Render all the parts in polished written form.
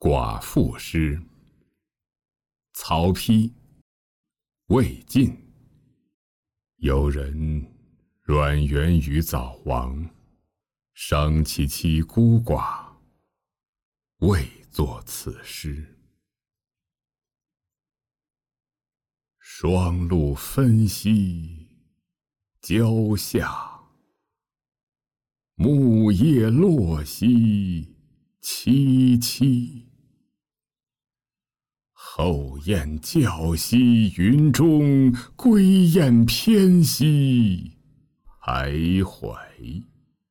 寡妇诗。曹丕，魏晋。有人阮元于早亡，伤其妻孤寡，未作此诗。霜露分兮郊下，木叶落兮萋萋。后雁叫兮云中，归雁偏兮徘徊。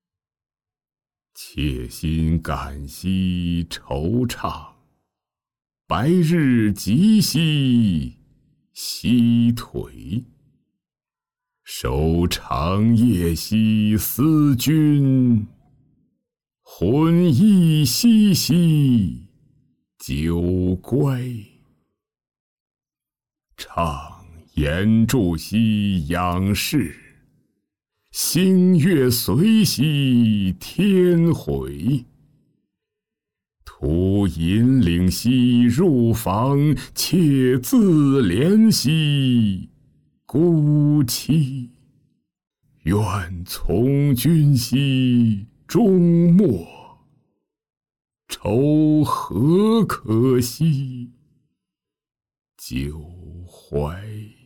妾心感兮惆怅，白日急兮息颓。守长夜兮思君，魂亦兮兮久归。怅言注兮仰视，星月随兮天回。徒引领兮入房，且自怜兮孤凄。愿从君兮终末，愁何可兮久怀。